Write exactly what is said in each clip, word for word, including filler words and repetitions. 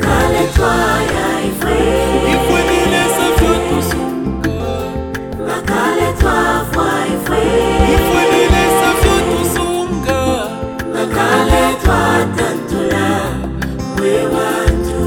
ngakaletwa ya ifwe ifwenile savyotusunga ngakaletwa fwa ifwe ifwenile savyotusunga ngakaletwa tantula mwe wantu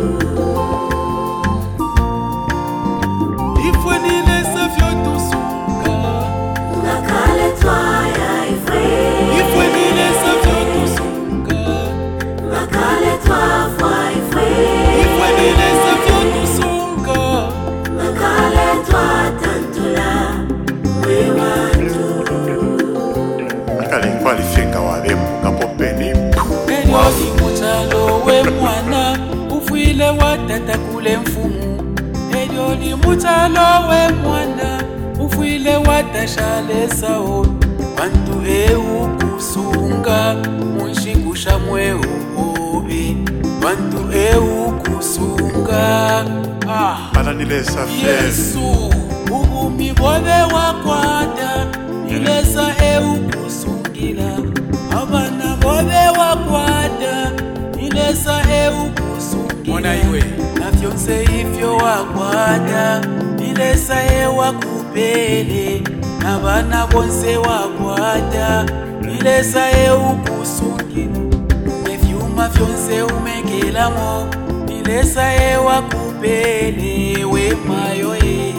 ifwenile savyotusunga ngakaletwa ya ifwe ifwenile savyotusunga ngakaletwa fwa ifwe ifwenile savyotusunga ngakaletwa tantula mwe wantu akale kwalifika wabemu kapopeni elyo limutalo wemwana ufwile watata kule mfumu elyo limutalo wemwana ufwile watashalesao bantu eukusunga munshikusha mweobe bantu eukusunga ah. alanilesa fye Yesu ubumi bobe wakwata nilesa eukusungila abana bobe wakwata nilesa eukusungila na vyonse hivyo wakwata nilesa ewakupele na bana bonse wakwata nilesa eukusungila nevyuma vyonse umekelamo nilesa ewakupele wemayo e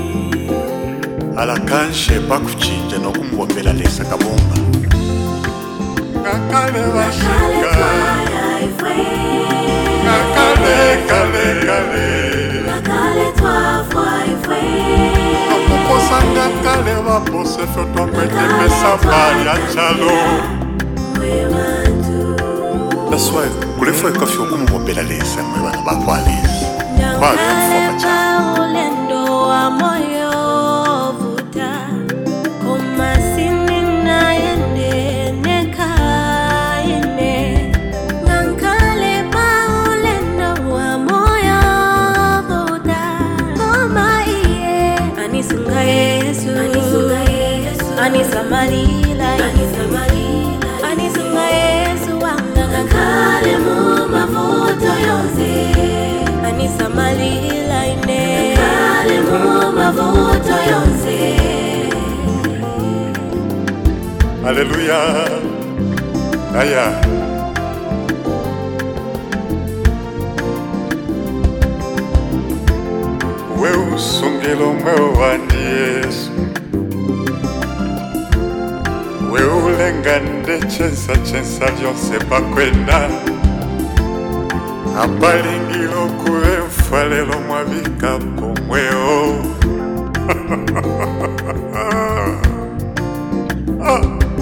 alakanshe pakuchinja nokumbombela lesa kabomba ngakale ngakaletwa bashinga ya ifwe ngakale kale kale ngakaletwa fwa ifwe apokosa ngakale bapose fyo twakwetemesa mbali ya chalo mwe wantu That's why kulefwa ikafyo kumbombela lesa mwe bana bakwalisa kwali mfoma cha ulendo wa moyo vuta komasini na yende nekaine ngankale pa ulendo wa moyo vuta koma iye anisunga Yesu anisunga Yesu anisamalila anisamalila anisunga Yesu wanga ngankale mu mavuto yonse anisamalila ine ngale mu mavuto yonse Haleluya aya we usungilo mwe wandi Yesu we ulengande chensa chensa lyonse pakwenda abalingilo kuwe mfalelo mwabikapo mweo ah.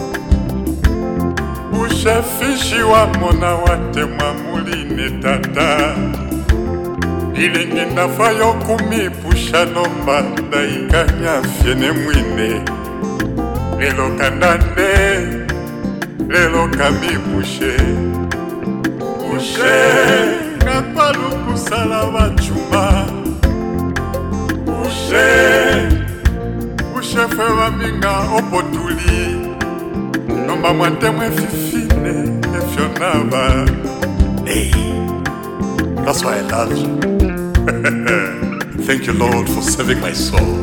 Ushafishi wa mona wate mwamuline tata ilingi nafayo kumipusha nomba daikanya fyene mwine lelo kandande lelo kamipushe ushe ngapalu kusala wachuma ushe ushefe wa minga opotuli nomba mwantemwe fifine efyonaba hey, that's why I love you. Thank you, Lord, for saving my soul.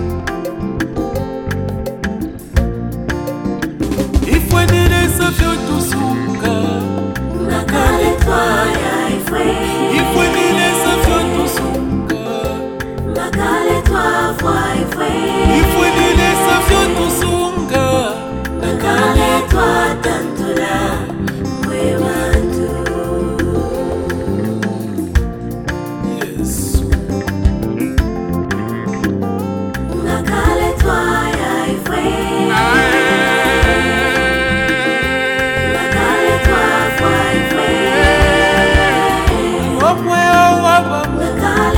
ifwenile savyotusunga ngakaletwa ya ifwe ifwenile savyotusunga ngakaletwa fwa ifwe ifwenile savyotusunga ngakaletwa tantula mwe wantu Yesu ngakaletwa ya ifwe ngakaletwa fwa ifwe omweo wabamwe ngakaletwa